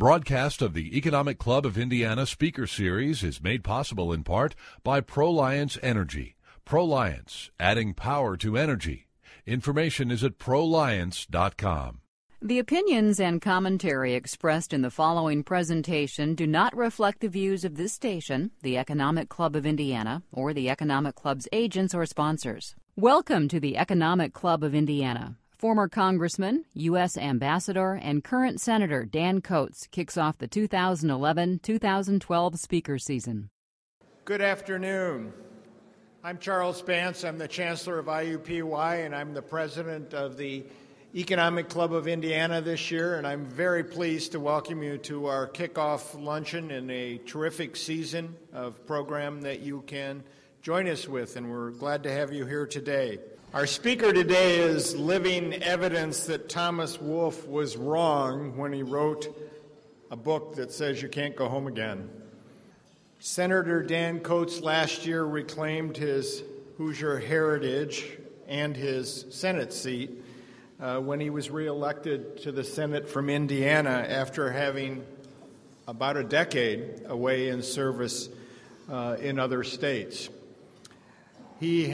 broadcast of the Economic Club of Indiana Speaker Series is made possible in part by Proliance Energy. Proliance, adding power to energy. Information is at proliance.com. The opinions and commentary expressed in the following presentation do not reflect the views of this station, the Economic Club of Indiana, or the Economic Club's agents or sponsors. Welcome to the Economic Club of Indiana. Former Congressman, U.S. Ambassador, and current Senator Dan Coats kicks off the 2011-2012 speaker season. Good afternoon. I'm Charles Spence. I'm the Chancellor of IUPUI, and I'm the President of the Economic Club of Indiana this year, and I'm very pleased to welcome you to our kickoff luncheon in a terrific season of program that you can join us with, and we're glad to have you here today. Our speaker today is living evidence that Thomas Wolfe was wrong when he wrote a book that says you can't go home again. Senator Dan Coats last year reclaimed his Hoosier heritage and his Senate seat when he was reelected to the Senate from Indiana after having about a decade away in service in other states. He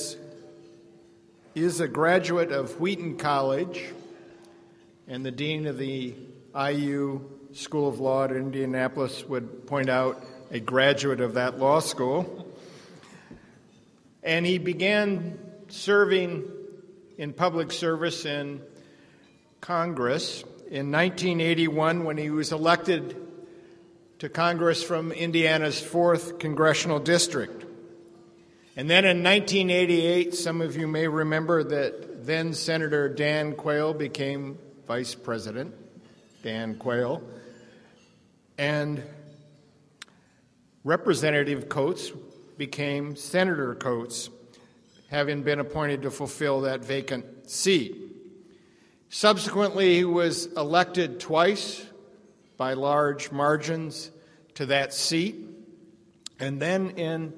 is a graduate of Wheaton College and the dean of the IU School of Law at Indianapolis would point out a graduate of that law school. And he began serving in public service in Congress in 1981 when he was elected to Congress from Indiana's 4th Congressional District. And then in 1988, some of you may remember that then Senator Dan Quayle became Vice President, Dan Quayle, and Representative Coats became Senator Coats, having been appointed to fulfill that vacant seat. Subsequently, he was elected twice by large margins to that seat, and then in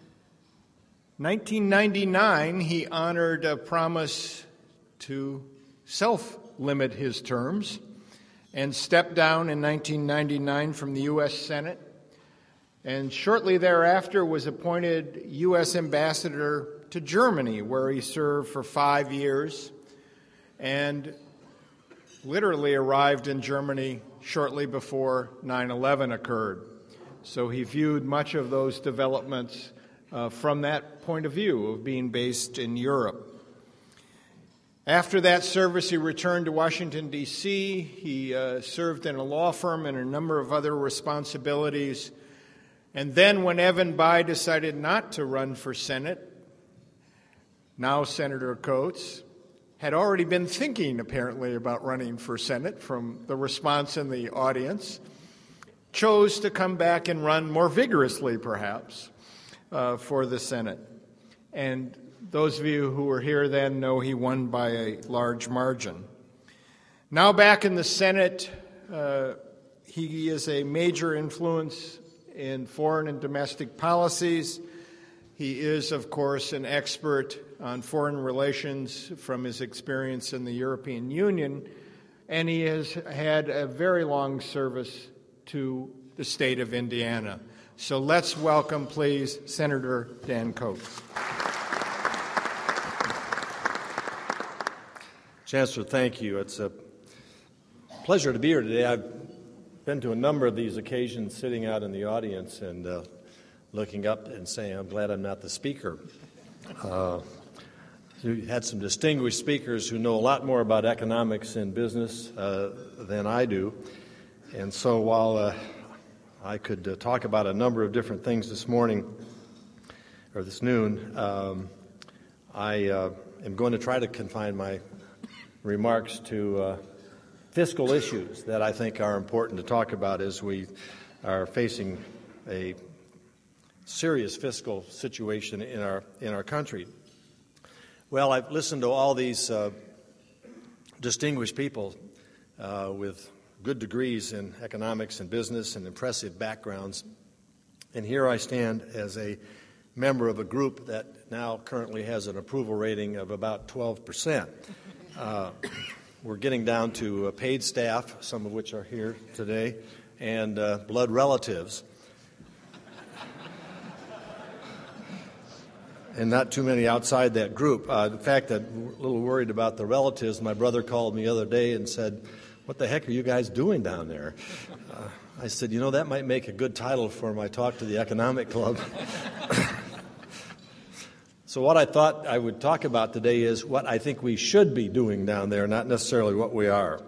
1999, he honored a promise to self-limit his terms and stepped down in 1999 from the U.S. Senate, and shortly thereafter was appointed U.S. Ambassador to Germany, where he served for 5 years and literally arrived in Germany shortly before 9/11 occurred. So he viewed much of those developments from that point of view of being based in Europe. After that service, he returned to Washington, D.C. He served in a law firm and a number of other responsibilities. And then when Evan Bayh decided not to run for Senate, now Senator Coats had already been thinking, apparently, about running for Senate from the response in the audience, chose to come back and run more vigorously, perhaps, for the Senate. And those of you who were here then know he won by a large margin. Now back in the Senate, he is a major influence in foreign and domestic policies. He is, of course, an expert on foreign relations from his experience in the European Union, and he has had a very long service to the state of Indiana. So let's welcome, please, Senator Dan Coats. Chancellor, thank you. It's a pleasure to be here today. I've been to a number of these occasions sitting out in the audience and looking up and saying, I'm glad I'm not the speaker. We had some distinguished speakers who know a lot more about economics and business than I do. And so while I could talk about a number of different things this morning, or this noon, I am going to try to confine my remarks to fiscal issues that I think are important to talk about as we are facing a serious fiscal situation in our country. Well, I've listened to all these distinguished people with good degrees in economics and business and impressive backgrounds. And here I stand as a member of a group that now currently has an approval rating of about 12%. we're getting down to paid staff, some of which are here today, and blood relatives. And not too many outside that group. In fact, I'm a little worried about the relatives. My brother called me the other day and said, "What the heck are you guys doing down there?" I said, that might make a good title for my talk to the Economic Club. So what I thought I would talk about today is what I think we should be doing down there, not necessarily what we are.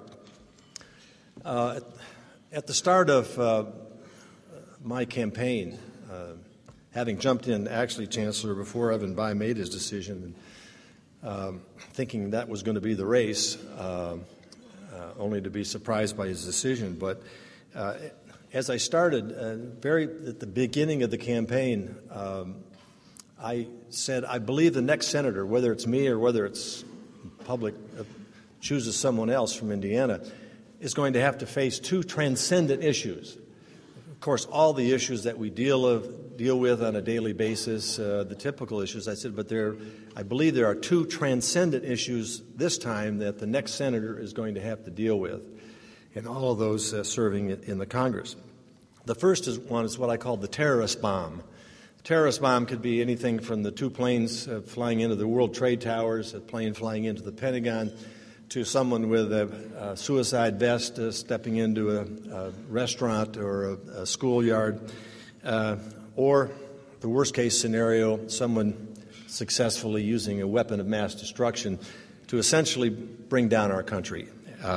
At the start of my campaign, having jumped in, actually, Chancellor, before Evan Bayh made his decision, thinking that was going to be the race, only to be surprised by his decision. But as I started, at the beginning of the campaign, I said, I believe the next senator, whether it's me or whether it's public chooses someone else from Indiana, is going to have to face two transcendent issues. Of course, all the issues that we deal with on a daily basis, the typical issues, I said, but I believe there are two transcendent issues this time that the next senator is going to have to deal with, and all of those serving in the Congress. The first one is what I call the terrorist bomb. The terrorist bomb could be anything from the two planes flying into the World Trade Towers, a plane flying into the Pentagon, to someone with a suicide vest stepping into a restaurant or a schoolyard, or the worst-case scenario, someone successfully using a weapon of mass destruction to essentially bring down our country,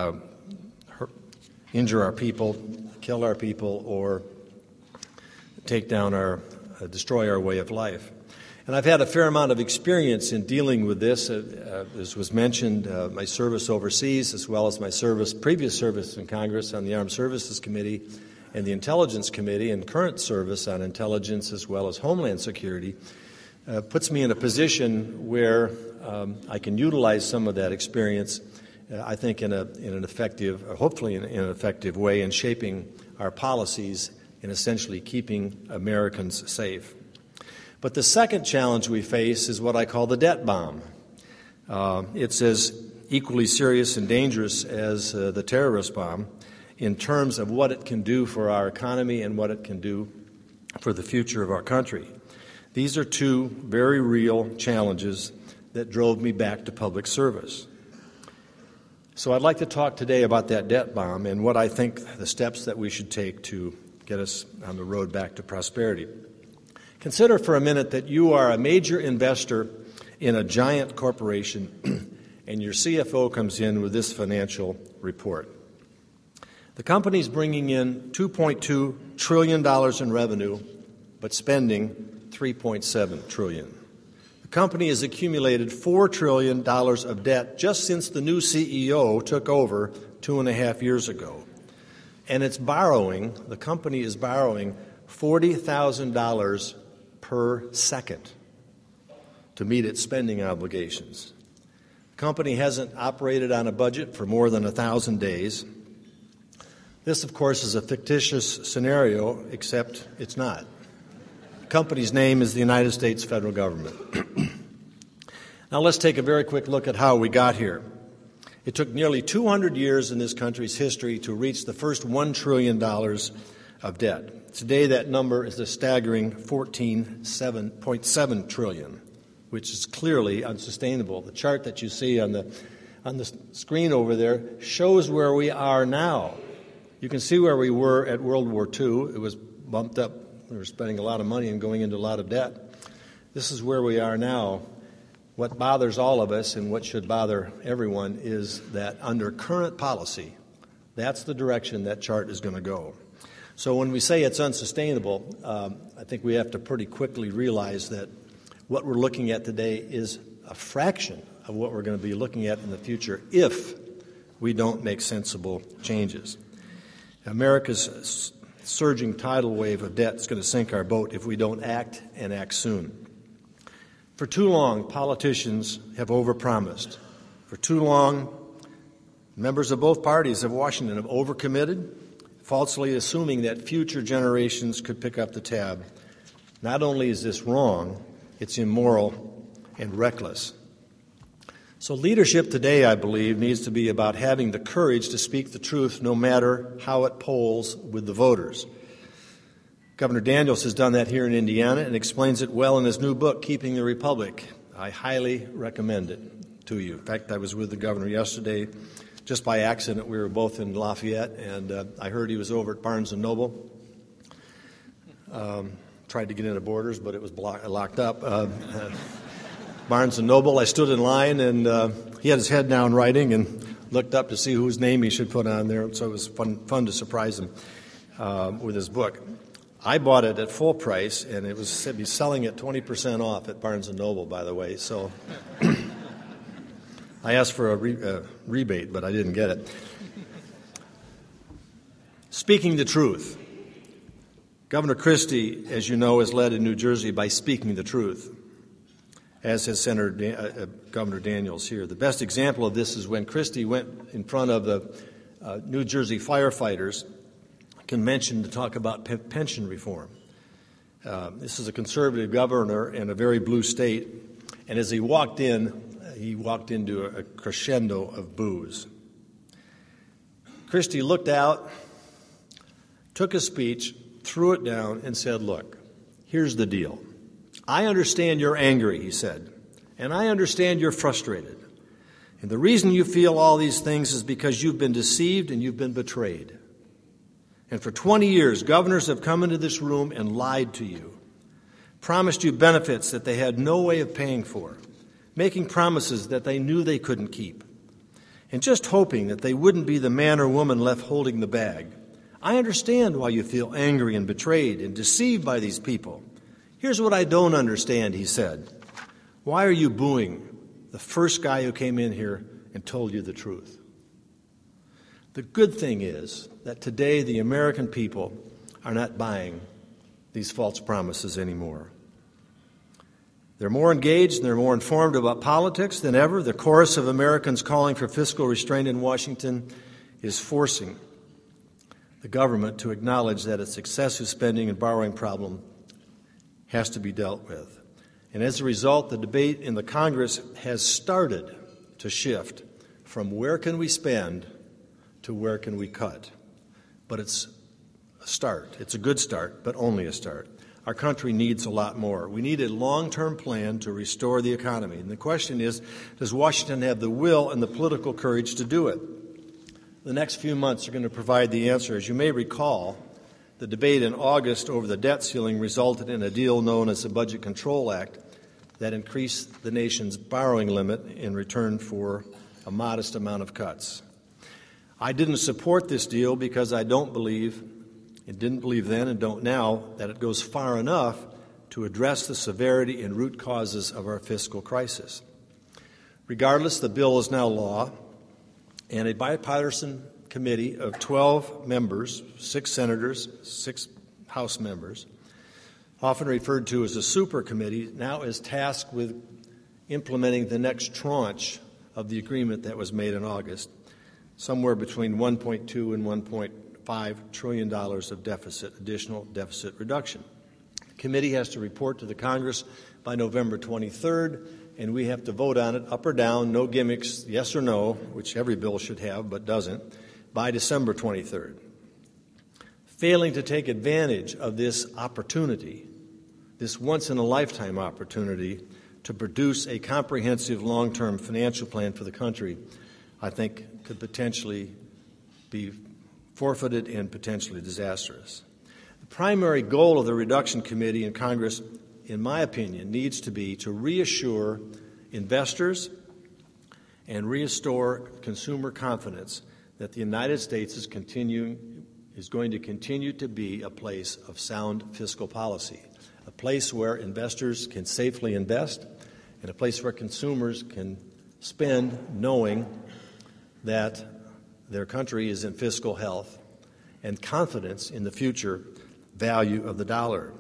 injure our people, kill our people, or destroy our way of life. And I've had a fair amount of experience in dealing with this. As was mentioned, my service overseas, as well as my previous service in Congress on the Armed Services Committee and the Intelligence Committee, and current service on intelligence as well as Homeland Security, puts me in a position where I can utilize some of that experience, I think, hopefully in an effective way in shaping our policies and essentially keeping Americans safe. But the second challenge we face is what I call the debt bomb. It's as equally serious and dangerous as the terrorist bomb in terms of what it can do for our economy and what it can do for the future of our country. These are two very real challenges that drove me back to public service. So I'd like to talk today about that debt bomb and what I think the steps that we should take to get us on the road back to prosperity. Consider for a minute that you are a major investor in a giant corporation and your CFO comes in with this financial report. The company's bringing in $2.2 trillion in revenue, but spending $3.7 trillion. The company has accumulated $4 trillion of debt just since the new CEO took over 2.5 years ago. And the company is borrowing $40,000 per second to meet its spending obligations. The company hasn't operated on a budget for more than 1,000 days. This, of course, is a fictitious scenario, except it's not. The company's name is the United States federal government. Now let's take a very quick look at how we got here. It took nearly 200 years in this country's history to reach the first $1 trillion of debt. Today, that number is a staggering $14.7 trillion, which is clearly unsustainable. The chart that you see on the screen over there shows where we are now. You can see where we were at World War II. It was bumped up. We were spending a lot of money and going into a lot of debt. This is where we are now. What bothers all of us and what should bother everyone is that under current policy, that's the direction that chart is going to go. So when we say it's unsustainable, I think we have to pretty quickly realize that what we're looking at today is a fraction of what we're going to be looking at in the future if we don't make sensible changes. America's surging tidal wave of debt is going to sink our boat if we don't act and act soon. For too long, politicians have overpromised. For too long, members of both parties of Washington have overcommitted, falsely assuming that future generations could pick up the tab. Not only is this wrong, it's immoral and reckless. So leadership today, I believe, needs to be about having the courage to speak the truth no matter how it polls with the voters. Governor Daniels has done that here in Indiana and explains it well in his new book, Keeping the Republic. I highly recommend it to you. In fact, I was with the governor yesterday. Just by accident, we were both in Lafayette, and I heard he was over at Barnes & Noble. Tried to get into Borders, but it was locked up. Barnes & Noble, I stood in line, and he had his head down writing and looked up to see whose name he should put on there, so it was fun to surprise him with his book. I bought it at full price, and it was selling it 20% off at Barnes & Noble, by the way, so I asked for a rebate, but I didn't get it. Speaking the truth. Governor Christie, as you know, has led in New Jersey by speaking the truth, as has Senator Governor Daniels here. The best example of this is when Christie went in front of the New Jersey firefighters convention to talk about pension reform. This is a conservative governor in a very blue state, and as he walked into a crescendo of boos. Christie looked out, took a speech, threw it down, and said, "Look, here's the deal. I understand you're angry," he said, "and I understand you're frustrated. And the reason you feel all these things is because you've been deceived and you've been betrayed. And for 20 years, governors have come into this room and lied to you, promised you benefits that they had no way of paying for, making promises that they knew they couldn't keep, and just hoping that they wouldn't be the man or woman left holding the bag. I understand why you feel angry and betrayed and deceived by these people. Here's what I don't understand," he said. "Why are you booing the first guy who came in here and told you the truth?" The good thing is that today the American people are not buying these false promises anymore. They're more engaged and they're more informed about politics than ever. The chorus of Americans calling for fiscal restraint in Washington is forcing the government to acknowledge that its excessive spending and borrowing problem has to be dealt with. And as a result, the debate in the Congress has started to shift from where can we spend to where can we cut. But it's a start. It's a good start, but only a start. Our country needs a lot more. We need a long-term plan to restore the economy. And the question is, does Washington have the will and the political courage to do it? The next few months are going to provide the answer. As you may recall, the debate in August over the debt ceiling resulted in a deal known as the Budget Control Act that increased the nation's borrowing limit in return for a modest amount of cuts. I didn't support this deal because I don't believe, and didn't believe then and don't now, that it goes far enough to address the severity and root causes of our fiscal crisis. Regardless, the bill is now law, and a bipartisan committee of 12 members, 6 senators, 6 House members, often referred to as a super committee, now is tasked with implementing the next tranche of the agreement that was made in August, somewhere between $1.2 and $1.5 trillion of additional deficit reduction. The committee has to report to the Congress by November 23rd, and we have to vote on it up or down, no gimmicks, yes or no, which every bill should have but doesn't, by December 23rd. Failing to take advantage of this opportunity, this once-in-a-lifetime opportunity to produce a comprehensive long-term financial plan for the country, I think could potentially be forfeited and potentially disastrous. The primary goal of the reduction committee in Congress, in my opinion, needs to be to reassure investors and restore consumer confidence that the United States is going to continue to be a place of sound fiscal policy, a place where investors can safely invest, and a place where consumers can spend knowing that their country is in fiscal health and confidence in the future value of the dollar.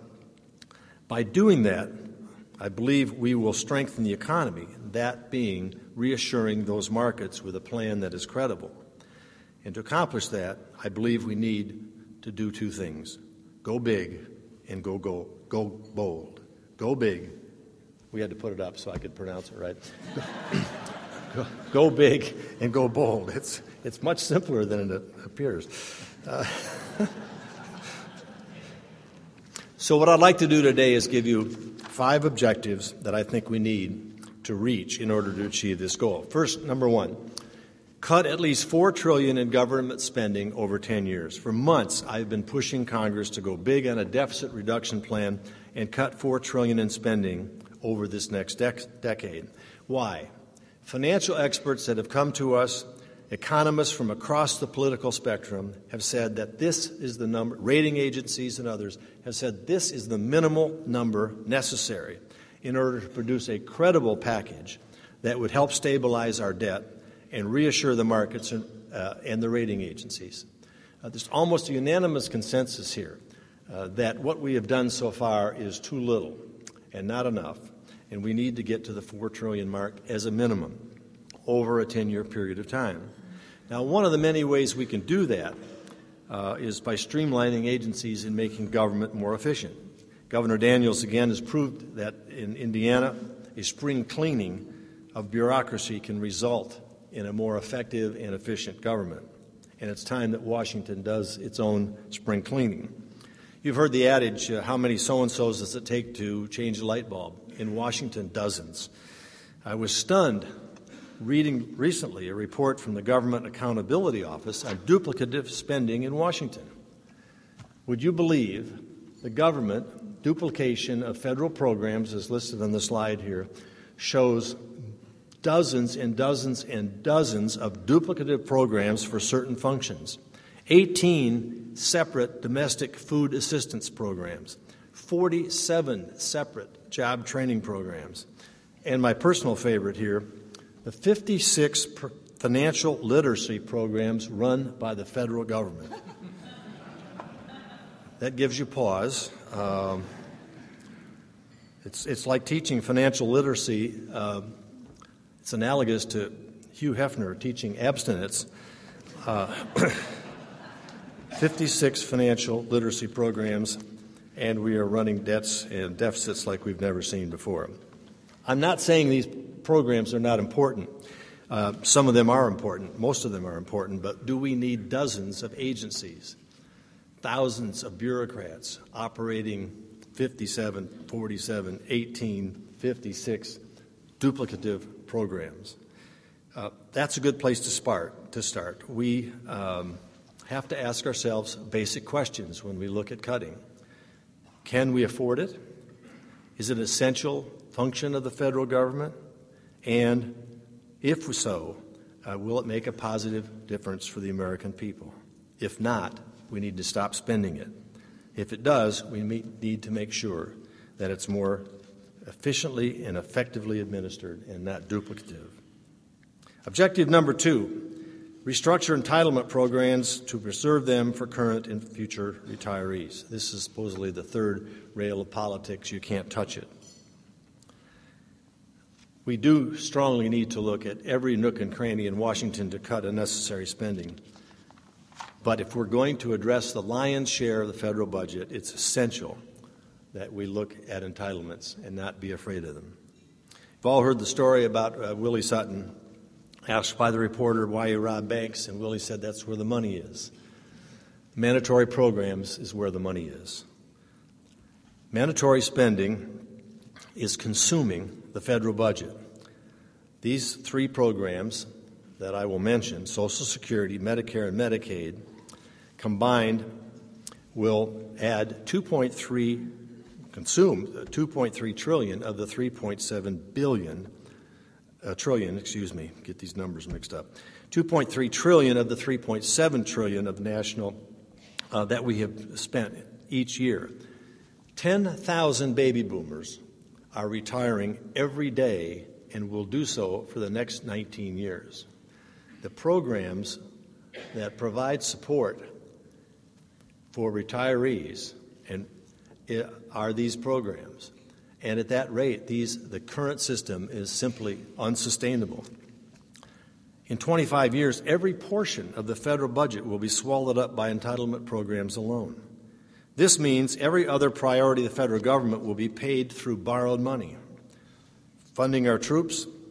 By doing that, I believe we will strengthen the economy, that being reassuring those markets with a plan that is credible. And to accomplish that, I believe we need to do 2 things: go big and go bold. Go big. We had to put it up so I could pronounce it right. Go big and go bold. It's much simpler than it appears. So what I'd like to do today is give you 5 objectives that I think we need to reach in order to achieve this goal. First, number 1, cut at least $4 trillion in government spending over 10 years. For months, I've been pushing Congress to go big on a deficit reduction plan and cut $4 trillion in spending over this next decade. Why? Financial experts that have come to us, economists from across the political spectrum, have said that this is the number, rating agencies and others have said this is the minimal number necessary in order to produce a credible package that would help stabilize our debt and reassure the markets and the rating agencies. There's almost a unanimous consensus here that what we have done so far is too little and not enough, and we need to get to the $4 trillion mark as a minimum over a 10-year period of time. Now, one of the many ways we can do that is by streamlining agencies and making government more efficient. Governor Daniels, again, has proved that in Indiana, a spring cleaning of bureaucracy can result in a more effective and efficient government. And it's time that Washington does its own spring cleaning. You've heard the adage, how many so-and-sos does it take to change a light bulb? In Washington, dozens. I was stunned reading recently a report from the Government Accountability Office on duplicative spending in Washington. Would you believe the government duplication of federal programs, as listed on the slide here, shows dozens and dozens and dozens of duplicative programs for certain functions. 18 separate domestic food assistance programs, 47 separate job training programs, and my personal favorite here, the 56 financial literacy programs run by the federal government. That gives you pause. It's like teaching financial literacy. It's analogous to Hugh Hefner teaching abstinence. 56 financial literacy programs, and we are running debts and deficits like we've never seen before. I'm not saying these programs are not important. Some of them are important. Most of them are important. But do we need dozens of agencies, thousands of bureaucrats operating 57, 47, 18, 56 duplicative programs? That's a good place to start. We have to ask ourselves basic questions when we look at cutting. Can we afford it? Is it an essential function of the federal government? And if so, will it make a positive difference for the American people? If not, we need to stop spending it. If it does, we need to make sure that it's more efficiently and effectively administered and not duplicative. Objective number 2, restructure entitlement programs to preserve them for current and future retirees. This is supposedly the third rail of politics. You can't touch it. We do strongly need to look at every nook and cranny in Washington to cut unnecessary spending. But if we're going to address the lion's share of the federal budget, it's essential that we look at entitlements and not be afraid of them. You've all heard the story about Willie Sutton, asked by the reporter why he robbed banks, and Willie said that's where the money is. Mandatory programs is where the money is. Mandatory spending is consuming the federal budget. These 3 programs that I will mention, Social Security, Medicare, and Medicaid, combined will add consume 2.3 trillion of the 3.7 billion trillion, get these numbers mixed up. 2.3 trillion of the 3.7 trillion of national that we have spent each year. 10,000 baby boomers are retiring every day and will do so for the next 19 years. The programs that provide support for retirees are these programs. And at that rate, the current system is simply unsustainable. In 25 years, every portion of the federal budget will be swallowed up by entitlement programs alone. This means every other priority of the federal government will be paid through borrowed money. Funding our troops,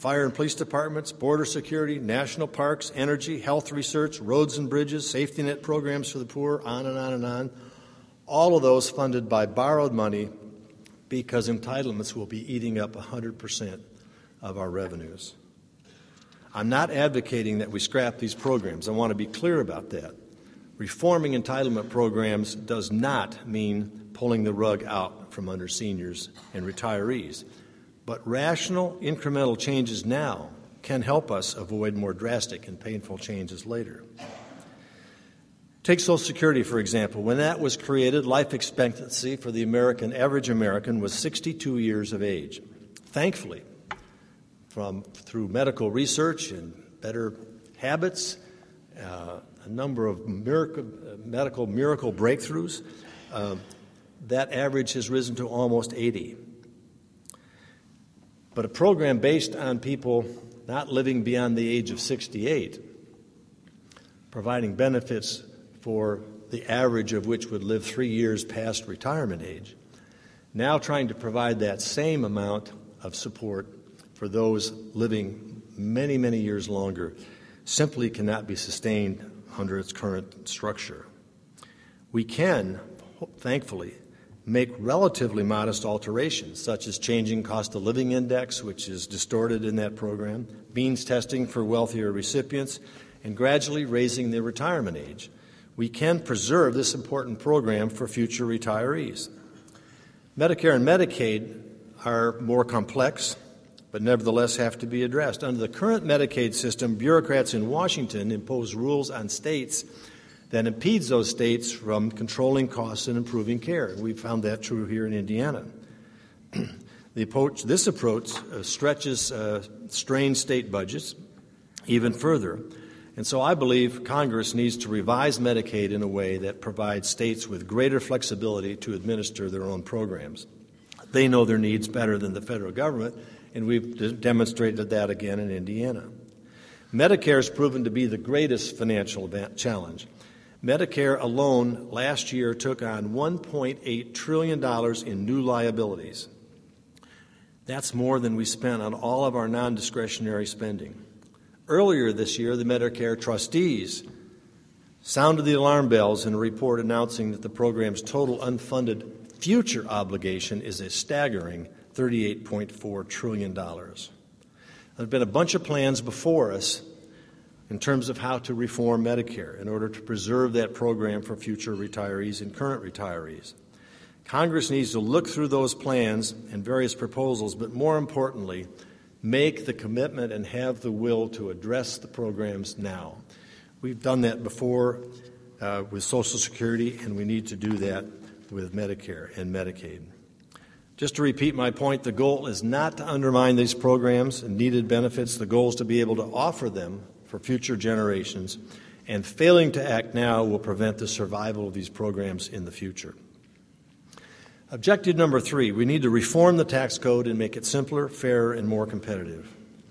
fire and police departments, border security, national parks, energy, health research, roads and bridges, safety net programs for the poor, on and on and on. All of those funded by borrowed money because entitlements will be eating up 100% of our revenues. I'm not advocating that we scrap these programs. I want to be clear about that. Reforming entitlement programs does not mean pulling the rug out from under seniors and retirees. But rational, incremental changes now can help us avoid more drastic and painful changes later. Take Social Security, for example. When that was created, life expectancy for the average American was 62 years of age. Thankfully, through medical research and better habits, a number of medical miracle breakthroughs, that average has risen to almost 80. But a program based on people not living beyond the age of 68, providing benefits for the average of which would live 3 years past retirement age, now trying to provide that same amount of support for those living many, many years longer simply cannot be sustained under its current structure. We can, thankfully, make relatively modest alterations, such as changing cost of living index, which is distorted in that program, means testing for wealthier recipients, and gradually raising the retirement age. We can preserve this important program for future retirees. Medicare and Medicaid are more complex, but nevertheless have to be addressed. Under the current Medicaid system, bureaucrats in Washington impose rules on states that impedes those states from controlling costs and improving care. We found that true here in Indiana. This approach stretches strained state budgets even further. And so I believe Congress needs to revise Medicaid in a way that provides states with greater flexibility to administer their own programs. They know their needs better than the federal government, and we've demonstrated that again in Indiana. Medicare has proven to be the greatest financial challenge. Medicare alone last year took on $1.8 trillion in new liabilities. That's more than we spent on all of our non-discretionary spending. Earlier this year, the Medicare trustees sounded the alarm bells in a report announcing that the program's total unfunded future obligation is a staggering $38.4 trillion. There have been a bunch of plans before us in terms of how to reform Medicare in order to preserve that program for future retirees and current retirees. Congress needs to look through those plans and various proposals, but more importantly, make the commitment and have the will to address the programs now. We've done that before with Social Security, and we need to do that with Medicare and Medicaid. Just to repeat my point, the goal is not to undermine these programs and needed benefits. The goal is to be able to offer them for future generations, and failing to act now will prevent the survival of these programs in the future. Objective number 3, we need to reform the tax code and make it simpler, fairer, and more competitive.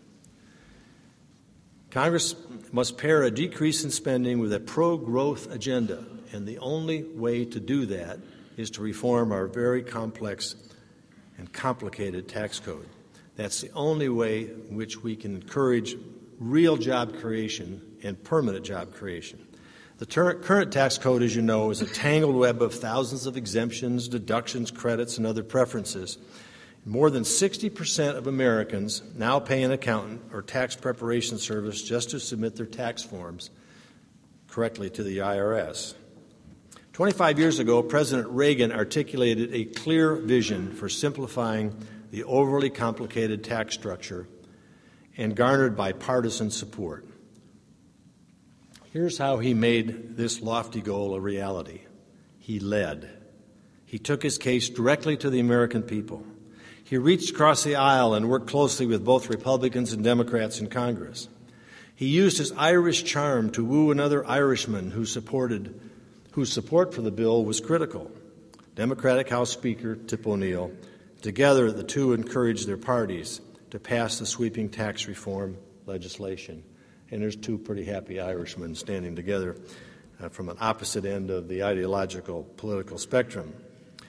Congress must pair a decrease in spending with a pro-growth agenda, and the only way to do that is to reform our very complex and complicated tax code. That's the only way in which we can encourage real job creation and permanent job creation. The current tax code, as you know, is a tangled web of thousands of exemptions, deductions, credits, and other preferences. More than 60% of Americans now pay an accountant or tax preparation service just to submit their tax forms correctly to the IRS. 25 years ago, President Reagan articulated a clear vision for simplifying the overly complicated tax structure and garnered bipartisan support. Here's how he made this lofty goal a reality. He led. He took his case directly to the American people. He reached across the aisle and worked closely with both Republicans and Democrats in Congress. He used his Irish charm to woo another Irishman whose support for the bill was critical, Democratic House Speaker Tip O'Neill. Together, the two encouraged their parties to pass the sweeping tax reform legislation. And there's two pretty happy Irishmen standing together from an opposite end of the ideological political spectrum.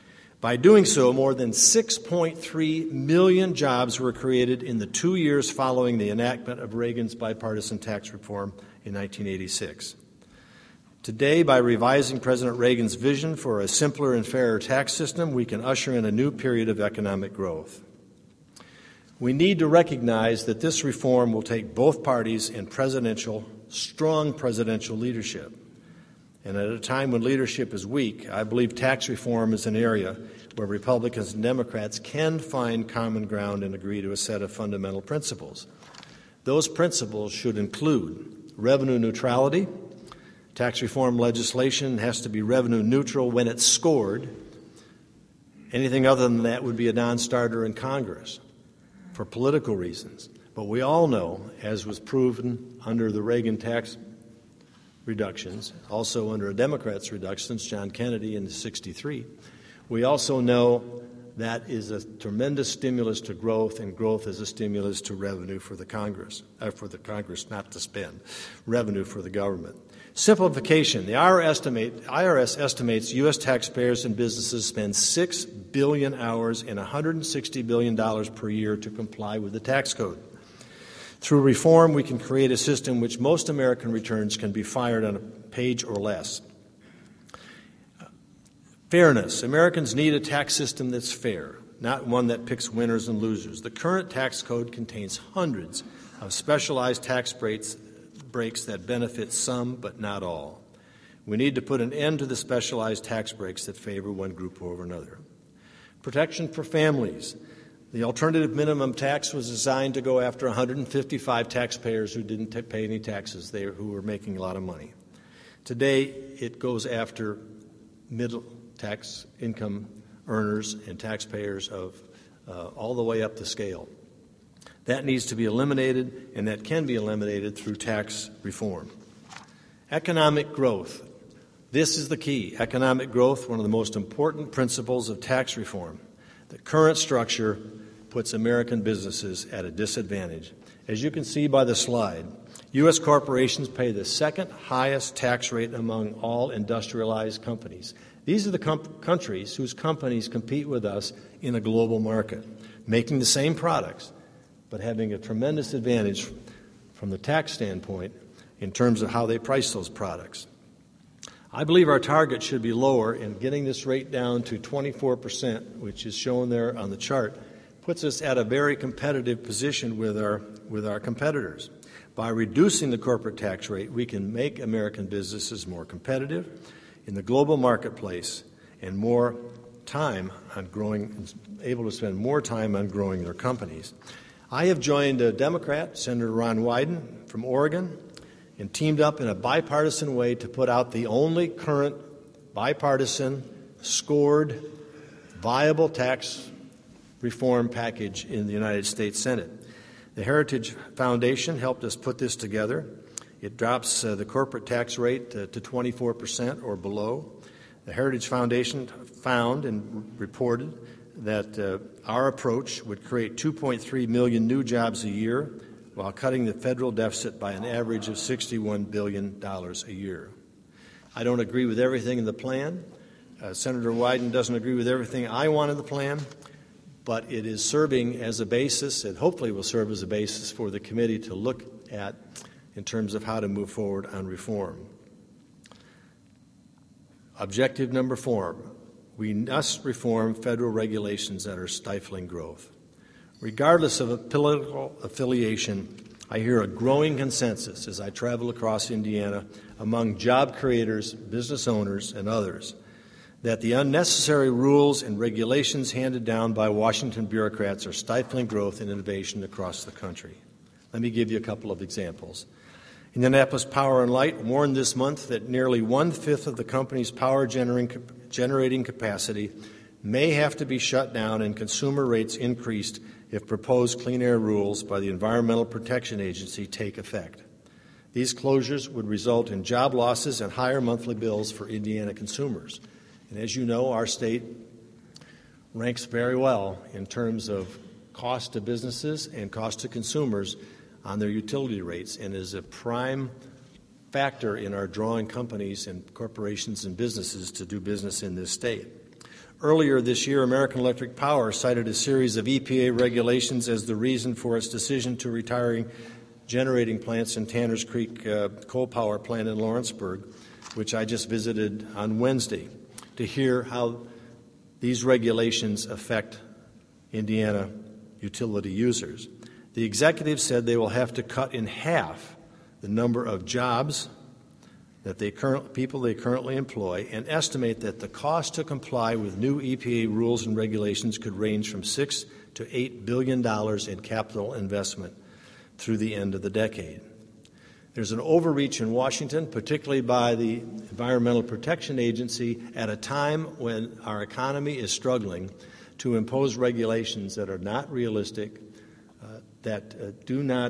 By doing so, more than 6.3 million jobs were created in the 2 years following the enactment of Reagan's bipartisan tax reform in 1986. Today, by revising President Reagan's vision for a simpler and fairer tax system, we can usher in a new period of economic growth. We need to recognize that this reform will take both parties in strong presidential leadership. And at a time when leadership is weak, I believe tax reform is an area where Republicans and Democrats can find common ground and agree to a set of fundamental principles. Those principles should include revenue neutrality. Tax reform legislation has to be revenue neutral when it's scored. Anything other than that would be a non-starter in Congress for political reasons. But we all know, as was proven under the Reagan tax reductions, also under a Democrat's reductions, John Kennedy in '63, we also know that is a tremendous stimulus to growth, and growth is a stimulus to revenue for the Congress not to spend, revenue for the government. Simplification. The IRS estimates U.S. taxpayers and businesses spend 6 billion hours and $160 billion per year to comply with the tax code. Through reform, we can create a system which most American returns can be filed on a page or less. Fairness. Americans need a tax system that's fair, not one that picks winners and losers. The current tax code contains hundreds of specialized tax breaks that benefit some but not all. We need to put an end to the specialized tax breaks that favor one group over another. Protection for families. The alternative minimum tax was designed to go after 155 taxpayers who didn't pay any taxes, who were making a lot of money. Today, it goes after middle tax income earners and taxpayers of all the way up the scale. That needs to be eliminated, and that can be eliminated through tax reform. Economic growth. This is the key. Economic growth, one of the most important principles of tax reform. The current structure puts American businesses at a disadvantage. As you can see by the slide, U.S. corporations pay the second highest tax rate among all industrialized companies. These are the countries whose companies compete with us in a global market, making the same products, but having a tremendous advantage from the tax standpoint in terms of how they price those products. I believe our target should be lower, and getting this rate down to 24%, which is shown there on the chart, puts us at a very competitive position with our competitors. By reducing the corporate tax rate, we can make American businesses more competitive in the global marketplace and more time on growing, able to spend more time on growing their companies. I have joined a Democrat, Senator Ron Wyden from Oregon, and teamed up in a bipartisan way to put out the only current bipartisan, scored, viable tax reform package in the United States Senate. The Heritage Foundation helped us put this together. It drops the corporate tax rate to 24% or below. The Heritage Foundation found and reported that our approach would create 2.3 million new jobs a year while cutting the federal deficit by an average of $61 billion a year. I don't agree with everything in the plan. Senator Wyden doesn't agree with everything I want in the plan, but it is serving as a basis, and hopefully will serve as a basis for the committee to look at in terms of how to move forward on reform. Objective number 4, we must reform federal regulations that are stifling growth. Regardless of a political affiliation, I hear a growing consensus as I travel across Indiana among job creators, business owners, and others that the unnecessary rules and regulations handed down by Washington bureaucrats are stifling growth and innovation across the country. Let me give you a couple of examples. Indianapolis Power and Light warned this month that nearly 1/5 of the company's power generating capacity may have to be shut down and consumer rates increased if proposed clean air rules by the Environmental Protection Agency take effect. These closures would result in job losses and higher monthly bills for Indiana consumers. And as you know, our state ranks very well in terms of cost to businesses and cost to consumers on their utility rates, and is a prime factor in our drawing companies and corporations and businesses to do business in this state. Earlier this year, American Electric Power cited a series of EPA regulations as the reason for its decision to retiring generating plants in Tanners Creek coal power plant in Lawrenceburg, which I just visited on Wednesday, to hear how these regulations affect Indiana utility users. The executive said they will have to cut in half the number of jobs that people they currently employ, and estimate that the cost to comply with new EPA rules and regulations could range from $6 to $8 billion in capital investment through the end of the decade. There's an overreach in Washington, particularly by the Environmental Protection Agency, at a time when our economy is struggling, to impose regulations that are not realistic, that do not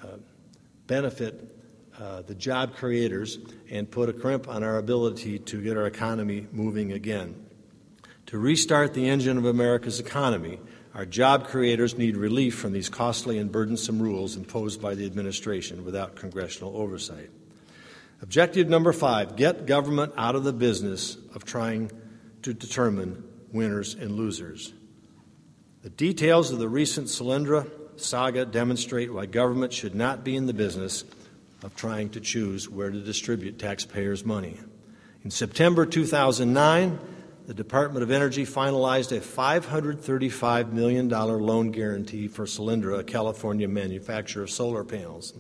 benefit the job creators, and put a crimp on our ability to get our economy moving again. To restart the engine of America's economy, our job creators need relief from these costly and burdensome rules imposed by the administration without congressional oversight. Objective number 5, get government out of the business of trying to determine winners and losers. The details of the recent Solyndra saga demonstrate why government should not be in the business of trying to choose where to distribute taxpayers' money. In September 2009, the Department of Energy finalized a $535 million loan guarantee for Solyndra, a California manufacturer of solar panels.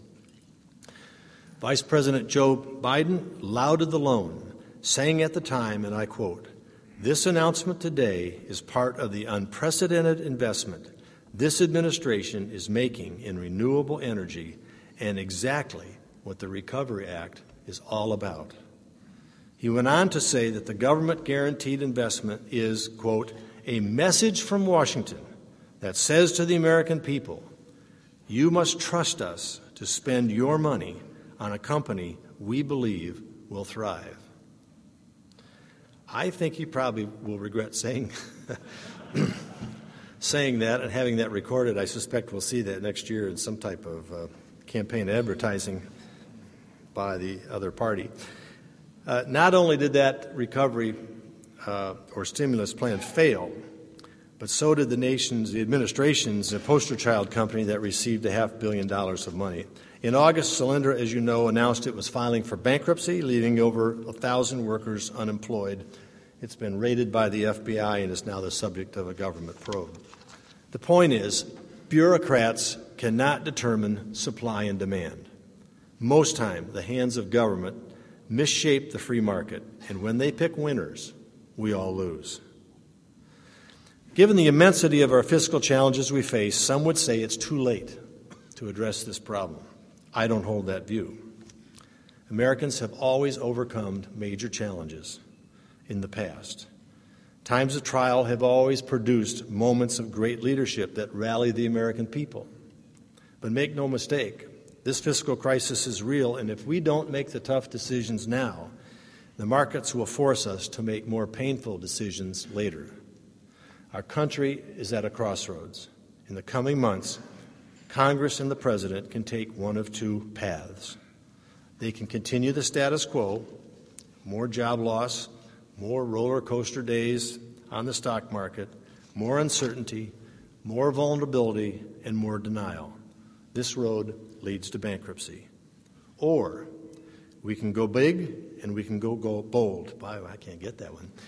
Vice President Joe Biden lauded the loan, saying at the time, and I quote, "This announcement today is part of the unprecedented investment this administration is making in renewable energy and exactly what the Recovery Act is all about." He went on to say that the government-guaranteed investment is, quote, "a message from Washington that says to the American people, you must trust us to spend your money on a company we believe will thrive." I think he probably will regret saying that and having that recorded. I suspect we'll see that next year in some type of campaign advertising by the other party. Not only did that recovery or stimulus plan fail, but so did the administration's poster child company that received $500 million of money. In August, Solyndra, as you know, announced it was filing for bankruptcy, leaving over 1,000 workers unemployed. It's been raided by the FBI and is now the subject of a government probe. The point is, bureaucrats cannot determine supply and demand. Most time, the hands of government misshape the free market, and when they pick winners, we all lose. Given the immensity of our fiscal challenges we face, some would say it's too late to address this problem. I don't hold that view. Americans have always overcome major challenges in the past. Times of trial have always produced moments of great leadership that rally the American people. But make no mistake, this fiscal crisis is real, and if we don't make the tough decisions now, the markets will force us to make more painful decisions later. Our country is at a crossroads. In the coming months, Congress and the President can take one of two paths. They can continue the status quo, more job loss, more roller coaster days on the stock market, more uncertainty, more vulnerability, and more denial. This road leads to bankruptcy. Or we can go big and we can go bold. I can't get that one.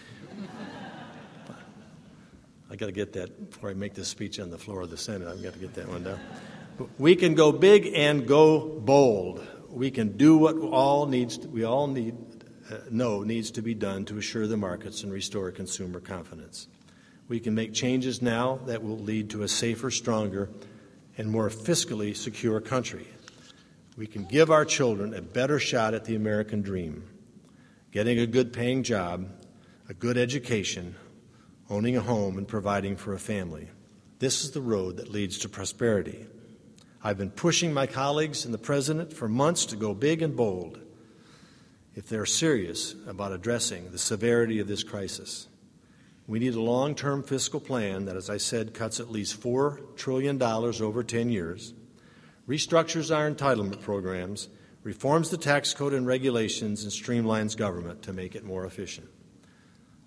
I got to get that before I make this speech on the floor of the Senate. I've got to get that one down. We can go big and go bold. We can do what we all know needs to be done to assure the markets and restore consumer confidence. We can make changes now that will lead to a safer, stronger, and more fiscally secure country. We can give our children a better shot at the American dream, getting a good paying job, a good education, owning a home, and providing for a family. This is the road that leads to prosperity. I've been pushing my colleagues and the President for months to go big and bold if they're serious about addressing the severity of this crisis. We need a long-term fiscal plan that, as I said, cuts at least $4 trillion over 10 years, restructures our entitlement programs, reforms the tax code and regulations, and streamlines government to make it more efficient.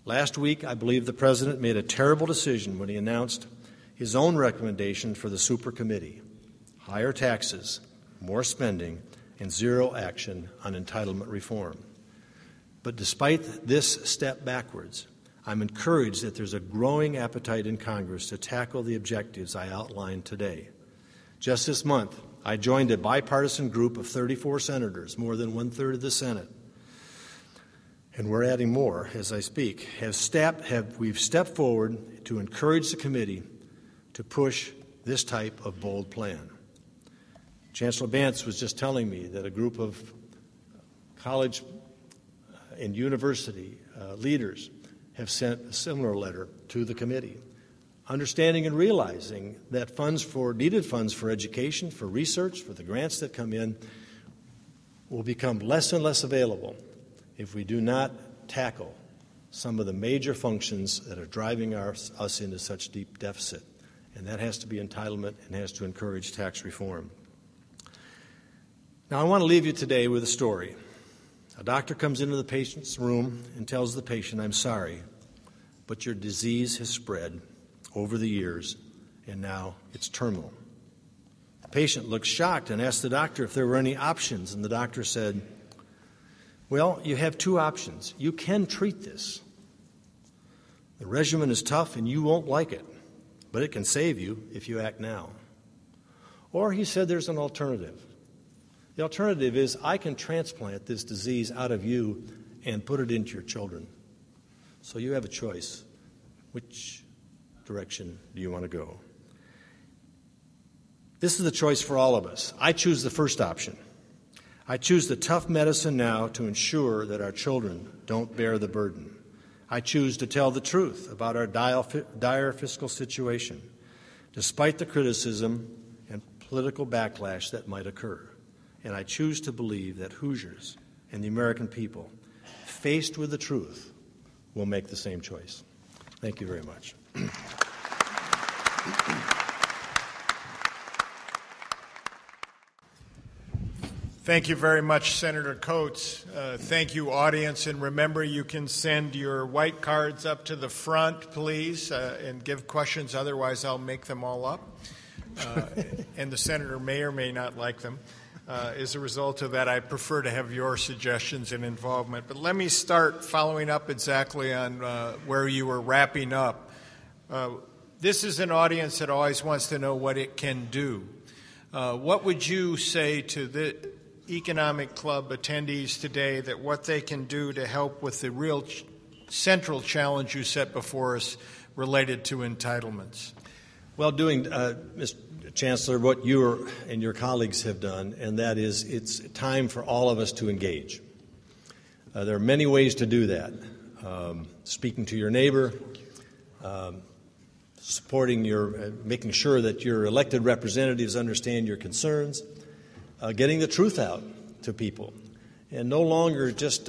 Last week, I believe the President made a terrible decision when he announced his own recommendation for the super committee: higher taxes, more spending, and zero action on entitlement reform. But despite this step backwards, I'm encouraged that there's a growing appetite in Congress to tackle the objectives I outlined today. Just this month, I joined a bipartisan group of 34 senators, more than one-third of the Senate, and we're adding more as I speak. We've stepped forward to encourage the committee to push this type of bold plan. Chancellor Bantz was just telling me that a group of college and university leaders have sent a similar letter to the committee, understanding and realizing that needed funds for education, for research, for the grants that come in will become less and less available if we do not tackle some of the major functions that are driving us into such deep deficit. And that has to be entitlement and has to encourage tax reform. Now, I want to leave you today with a story. A doctor comes into the patient's room and tells the patient, "I'm sorry, but your disease has spread over the years, and now it's terminal." The patient looks shocked and asks the doctor if there were any options, and the doctor said, "Well, you have two options. You can treat this. The regimen is tough and you won't like it, but it can save you if you act now." Or he said there's an alternative. The alternative is I can transplant this disease out of you and put it into your children. So you have a choice. Which direction do you want to go? This is the choice for all of us. I choose the first option. I choose the tough medicine now to ensure that our children don't bear the burden. I choose to tell the truth about our dire fiscal situation, despite the criticism and political backlash that might occur. And I choose to believe that Hoosiers and the American people, faced with the truth, will make the same choice. Thank you very much. Thank you very much, Senator Coates. Thank you, audience. And remember, you can send your white cards up to the front, please, and give questions. Otherwise, I'll make them all up. And the senator may or may not like them. As a result of that, I prefer to have your suggestions and involvement. But let me start following up exactly on where you were wrapping up. This is an audience that always wants to know what it can do. What would you say to the Economic Club attendees today that what they can do to help with the real central challenge you set before us related to entitlements? Well, Mr. Chancellor, what you and your colleagues have done, and that is it's time for all of us to engage. There are many ways to do that. Speaking to your neighbor, making sure that your elected representatives understand your concerns, getting the truth out to people, and no longer just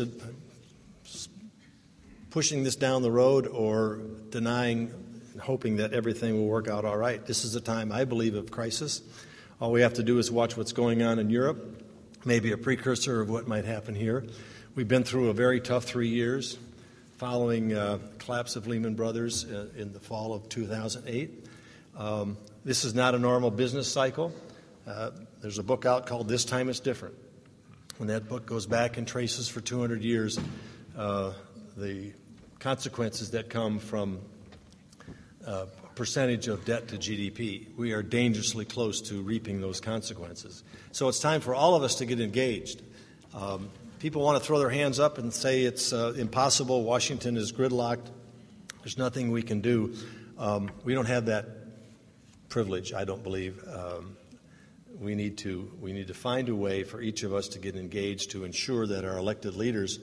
pushing this down the road or denying and hoping that everything will work out all right. This is a time, I believe, of crisis. All we have to do is watch what's going on in Europe, maybe a precursor of what might happen here. We've been through a very tough 3 years following collapse of Lehman Brothers in the fall of 2008. This is not a normal business cycle. There's a book out called This Time It's Different. When that book goes back and traces for 200 years the consequences that come from percentage of debt to GDP. We are dangerously close to reaping those consequences. So it's time for all of us to get engaged. People want to throw their hands up and say it's impossible. Washington is gridlocked. There's nothing we can do. We don't have that privilege, I don't believe. We need to find a way for each of us to get engaged to ensure that our elected leaders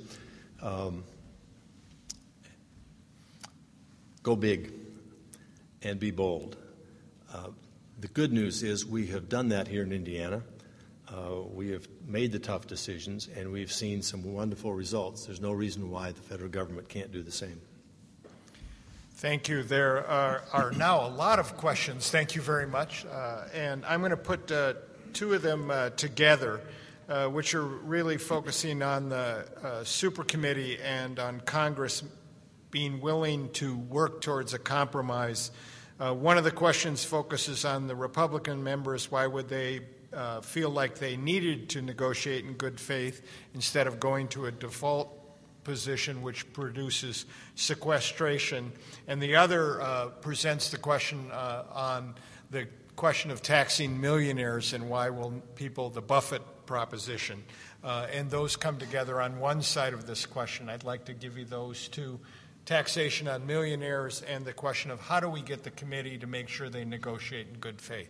go big and be bold. The good news is we have done that here in Indiana. We have made the tough decisions, and we've seen some wonderful results. There's no reason why the federal government can't do the same. Thank you. There are now a lot of questions. Thank you very much. And I'm going to put two of them together, which are really focusing on the super committee and on Congress being willing to work towards a compromise. One of the questions focuses on the Republican members. Why would they feel like they needed to negotiate in good faith instead of going to a default position which produces sequestration? And the other presents the question on the question of taxing millionaires and why will people, the Buffett proposition. And those come together on one side of this question. I'd like to give you those two, taxation on millionaires and the question of how do we get the committee to make sure they negotiate in good faith.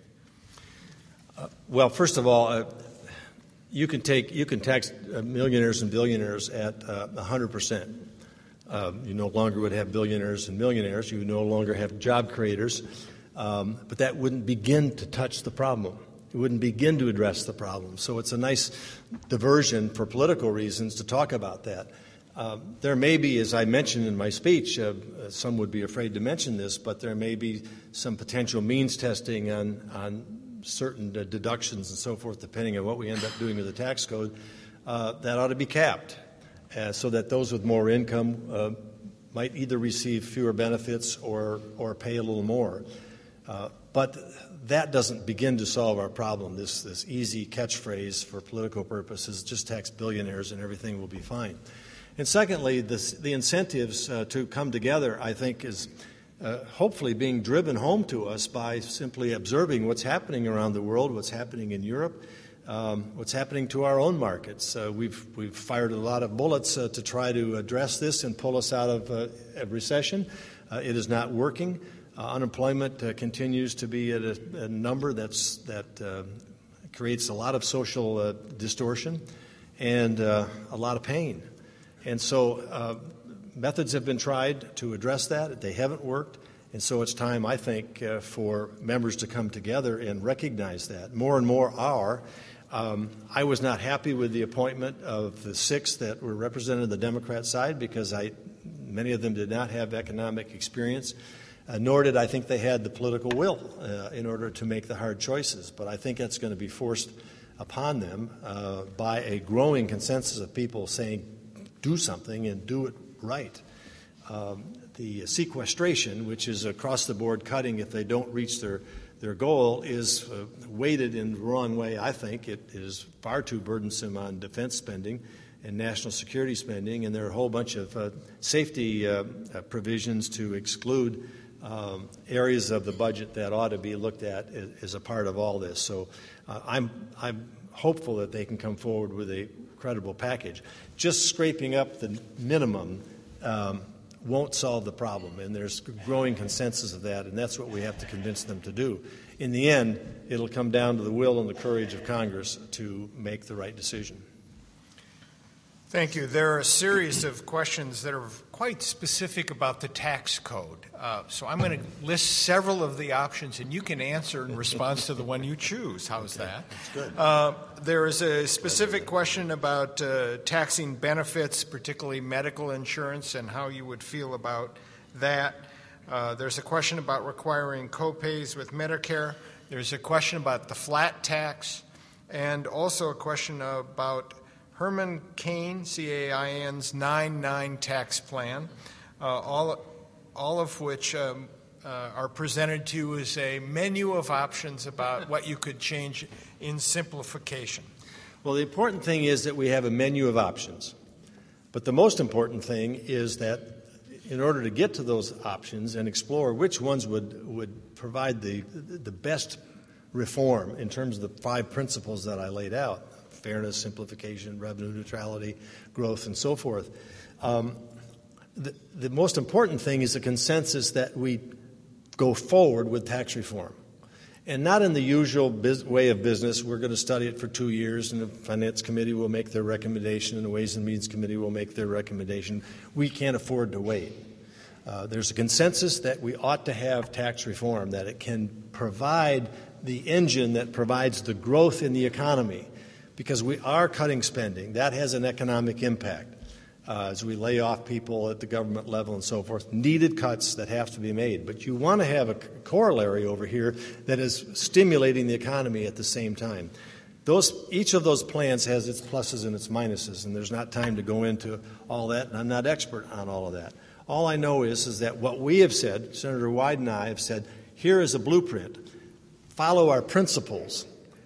Well, first of all, you can tax millionaires and billionaires at 100%. You no longer would have billionaires and millionaires. You no longer have job creators. But that wouldn't begin to touch the problem. It wouldn't begin to address the problem. So it's a nice diversion for political reasons to talk about that. There may be, as I mentioned in my speech, some would be afraid to mention this, but there may be some potential means testing on certain deductions and so forth, depending on what we end up doing with the tax code, that ought to be capped so that those with more income might either receive fewer benefits or pay a little more. But that doesn't begin to solve our problem, this easy catchphrase for political purposes, just tax billionaires and everything will be fine. And secondly, the incentives to come together, I think, is hopefully being driven home to us by simply observing what's happening around the world, what's happening in Europe, what's happening to our own markets. We've fired a lot of bullets to try to address this and pull us out of a recession. It is not working. Unemployment continues to be at a number that creates a lot of social distortion and a lot of pain. And so methods have been tried to address that. They haven't worked. And so it's time, I think, for members to come together and recognize that. More and more are. I was not happy with the appointment of the 6 that were represented on the Democrat side because many of them did not have economic experience. Nor did I think they had the political will in order to make the hard choices. But I think that's going to be forced upon them by a growing consensus of people saying, do something and do it right. The sequestration, which is across-the-board cutting if they don't reach their goal, is weighted in the wrong way, I think. It is far too burdensome on defense spending and national security spending, and there are a whole bunch of safety provisions to exclude areas of the budget that ought to be looked at as a part of all this. So I'm hopeful that they can come forward with a credible package. Just scraping up the minimum won't solve the problem, and there's growing consensus of that, and that's what we have to convince them to do. In the end, it'll come down to the will and the courage of Congress to make the right decision. Thank you. There are a series of questions that are quite specific about the tax code. So I'm going to list several of the options, and you can answer in response to the one you choose. How's that? That's good. There is a specific question about taxing benefits, particularly medical insurance, and how you would feel about that. There's a question about requiring co-pays with Medicare. There's a question about the flat tax, and also a question about Herman Cain, C-A-I-N's 9-9 tax plan, all of which are presented to you as a menu of options about what you could change in simplification. Well, the important thing is that we have a menu of options. But the most important thing is that in order to get to those options and explore which ones would provide the best reform in terms of the 5 principles that I laid out, fairness, simplification, revenue neutrality, growth, and so forth. The most important thing is the consensus that we go forward with tax reform. And not in the usual way of business. We're going to study it for 2 years, and the Finance Committee will make their recommendation, and the Ways and Means Committee will make their recommendation. We can't afford to wait. There's a consensus that we ought to have tax reform, that it can provide the engine that provides the growth in the economy, because we are cutting spending. That has an economic impact as we lay off people at the government level and so forth. Needed cuts that have to be made. But you want to have a corollary over here that is stimulating the economy at the same time. Each of those plans has its pluses and its minuses, and there's not time to go into all that, and I'm not expert on all of that. All I know is that what we have said, Senator Wyden and I have said, here is a blueprint. Follow our principles.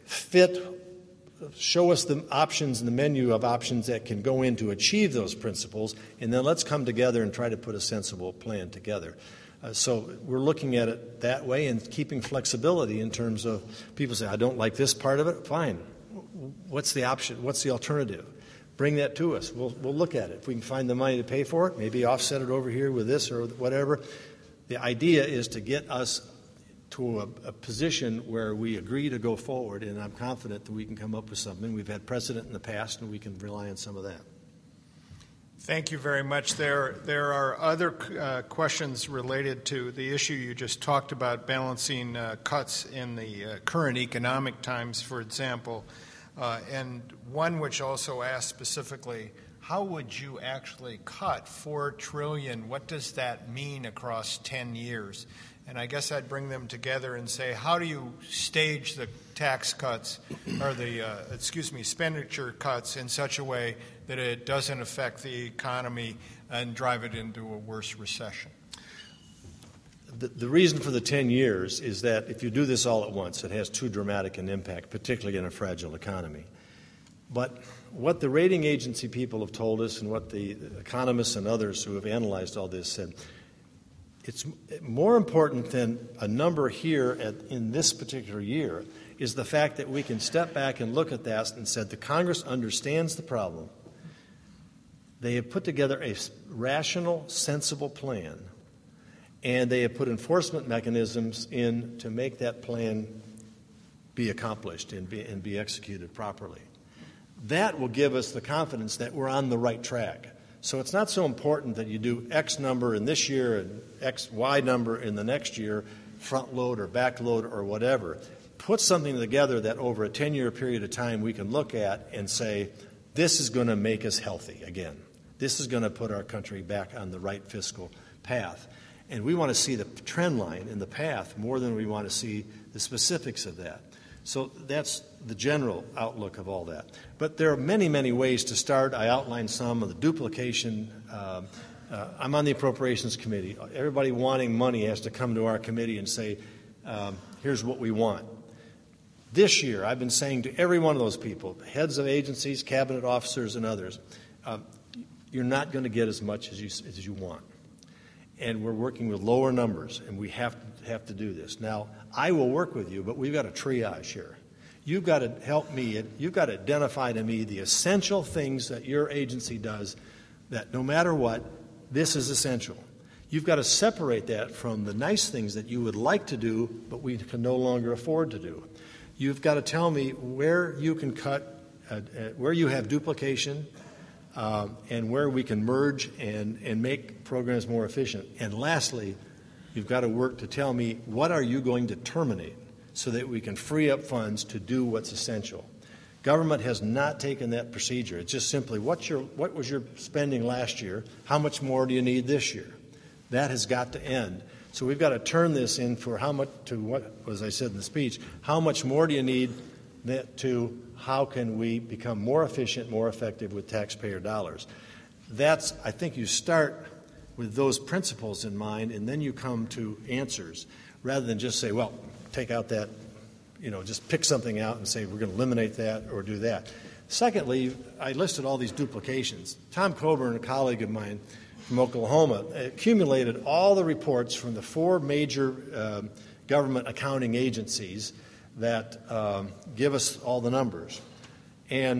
Show us the options and the menu of options that can go in to achieve those principles, and then let's come together and try to put a sensible plan together. So we're looking at it that way and keeping flexibility in terms of people say, I don't like this part of it. Fine. What's the option? What's the alternative? Bring that to us. We'll look at it. If we can find the money to pay for it, maybe offset it over here with this or whatever. The idea is to get us to a position where we agree to go forward, and I'm confident that we can come up with something. We've had precedent in the past, and we can rely on some of that. Thank you very much. There are other questions related to the issue you just talked about, balancing cuts in the current economic times, for example, and one which also asked specifically, how would you actually cut $4 trillion? What does that mean across 10 years? And I guess I'd bring them together and say, how do you stage the tax cuts or the, expenditure cuts in such a way that it doesn't affect the economy and drive it into a worse recession? The reason for the 10 years is that if you do this all at once, it has too dramatic an impact, particularly in a fragile economy. But what the rating agency people have told us and what the economists and others who have analyzed all this said, it's more important than a number here in this particular year is the fact that we can step back and look at that and said the Congress understands the problem. They have put together a rational, sensible plan, and they have put enforcement mechanisms in to make that plan be accomplished and be executed properly. That will give us the confidence that we're on the right track. So it's not so important that you do X number in this year and Y number in the next year, front load or back load or whatever. Put something together that over a 10-year period of time we can look at and say, this is going to make us healthy again. This is going to put our country back on the right fiscal path. And we want to see the trend line in the path more than we want to see the specifics of that. So that's the general outlook of all that. But there are many, many ways to start. I outlined some of the duplication. I'm on the Appropriations Committee. Everybody wanting money has to come to our committee and say, here's what we want. This year, I've been saying to every one of those people, heads of agencies, cabinet officers, and others, you're not going to get as much as you want. And we're working with lower numbers, and we have to do this. Now, I will work with you, but we've got a triage here. You've got to help me. You've got to identify to me the essential things that your agency does that no matter what, this is essential. You've got to separate that from the nice things that you would like to do, but we can no longer afford to do. You've got to tell me where you can cut, where you have duplication, and where we can merge and make programs more efficient. And lastly, you've got to work to tell me what are you going to terminate so that we can free up funds to do what's essential. Government has not taken that procedure. It's just simply what was your spending last year? How much more do you need this year? That has got to end. So we've got to turn this in for how much to what, as I said in the speech, how much more do you need to how can we become more efficient, more effective with taxpayer dollars? That's, I think you start with those principles in mind, and then you come to answers, rather than just say, well, take out that, just pick something out and say we're going to eliminate that or do that. Secondly, I listed all these duplications. Tom Coburn, a colleague of mine from Oklahoma, accumulated all the reports from the 4 major government accounting agencies that give us all the numbers. And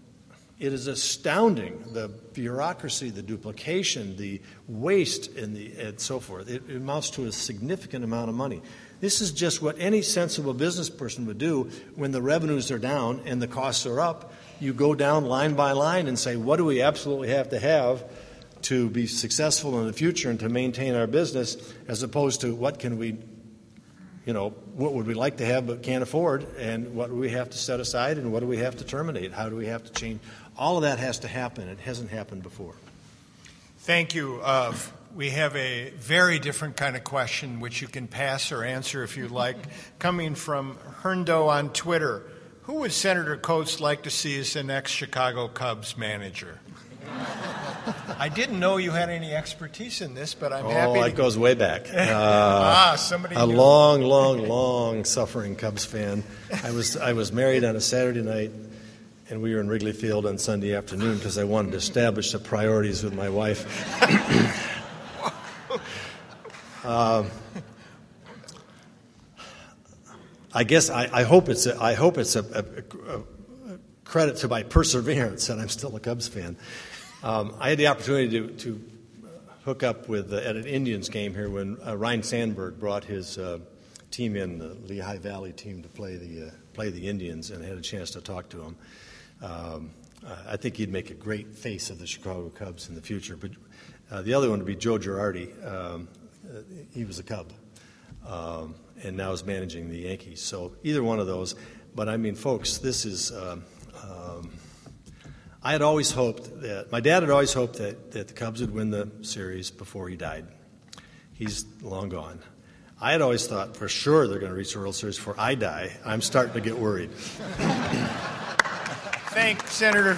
it is astounding, the bureaucracy, the duplication, the waste, and so forth. It amounts to a significant amount of money. This is just what any sensible business person would do when the revenues are down and the costs are up. You go down line by line and say, what do we absolutely have to be successful in the future and to maintain our business, as opposed to what can we, what would we like to have but can't afford, and what do we have to set aside, and what do we have to terminate? How do we have to change? All of that has to happen. It hasn't happened before. Thank you. We have a very different kind of question, which you can pass or answer if you like, coming from Herndo on Twitter. Who would Senator Coates like to see as the next Chicago Cubs manager? I didn't know you had any expertise in this, but I'm happy to... it goes way back. Somebody a knew. long suffering Cubs fan. I was married on a Saturday night, and we were in Wrigley Field on Sunday afternoon because I wanted to establish the priorities with my wife. I guess I hope it's a credit to my perseverance that I'm still a Cubs fan. I had the opportunity to hook up with at an Indians game here when Ryne Sandberg brought his team in, the Lehigh Valley team, to play the Indians, and I had a chance to talk to him. I think he'd make a great face of the Chicago Cubs in the future. But the other one would be Joe Girardi. He was a Cub, and now is managing the Yankees. So either one of those. But I mean, folks, this is. I had always hoped that my dad had always hoped that the Cubs would win the series before he died. He's long gone. I had always thought for sure they're going to reach the World Series before I die. I'm starting to get worried. Thank you, Senator.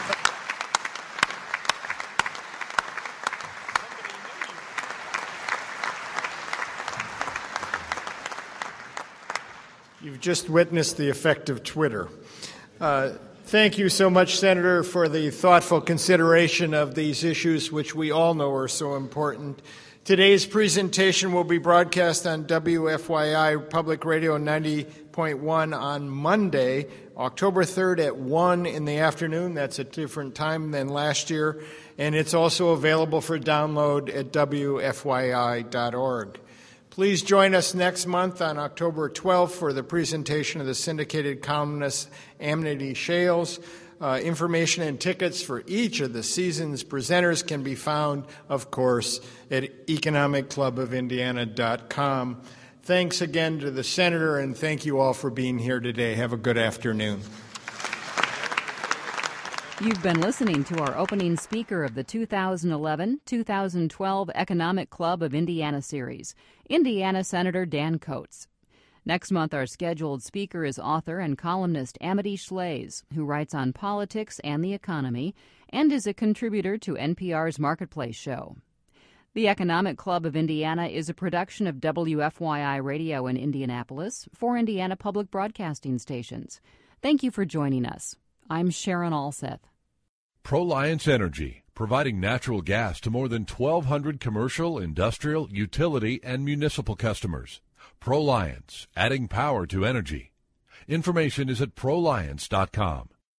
You've just witnessed the effect of Twitter. Thank you so much, Senator, for the thoughtful consideration of these issues, which we all know are so important. Today's presentation will be broadcast on WFYI Public Radio 90.1 on Monday, October 3rd at 1 in the afternoon. That's a different time than last year. And it's also available for download at WFYI.org. Please join us next month on October 12th for the presentation of the syndicated columnist Amity Shales. Information and tickets for each of the season's presenters can be found, of course, at economicclubofindiana.com. Thanks again to the Senator, and thank you all for being here today. Have a good afternoon. You've been listening to our opening speaker of the 2011-2012 Economic Club of Indiana series, Indiana Senator Dan Coats. Next month, our scheduled speaker is author and columnist Amity Shales, who writes on politics and the economy and is a contributor to NPR's Marketplace show. The Economic Club of Indiana is a production of WFYI Radio in Indianapolis for Indiana Public Broadcasting Stations. Thank you for joining us. I'm Sharon Alseth. ProLiance Energy, providing natural gas to more than 1,200 commercial, industrial, utility, and municipal customers. ProLiance, adding power to energy. Information is at proliance.com.